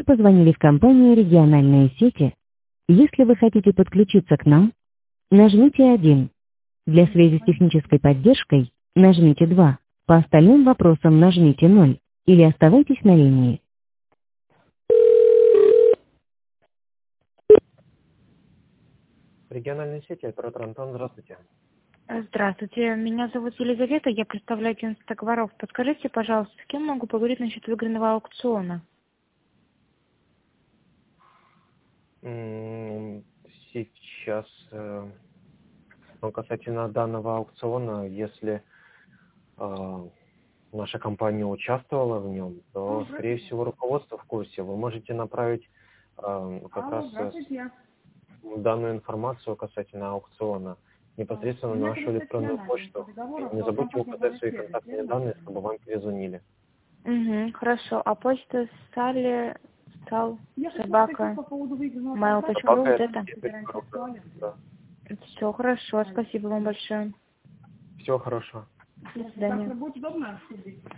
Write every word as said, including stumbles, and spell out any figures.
позвонили в компанию «Региональные сети». Если вы хотите подключиться к нам, нажмите один. Для связи с технической поддержкой нажмите два. По остальным вопросам нажмите ноль. Или оставайтесь на линии. Региональные сети, оператор Антон, здравствуйте. Здравствуйте, меня зовут Елизавета, я представляю агентство товаров. Подскажите, пожалуйста, с кем могу поговорить насчет выигранного аукциона? М, Сейчас, э, ну, касательно данного аукциона, если э, наша компания участвовала в нем, то, скорее всего, руководство в курсе. Вы можете направить э, как раз э, данную информацию касательно аукциона непосредственно на нашу электронную почту. И не забудьте указать свои контактные данные, чтобы вам перезвонили. Угу, хорошо. А почта Салли, Сал, собака, mail точка ру, вот это? Да. Все хорошо, спасибо вам большое. Всего хорошего. До свидания.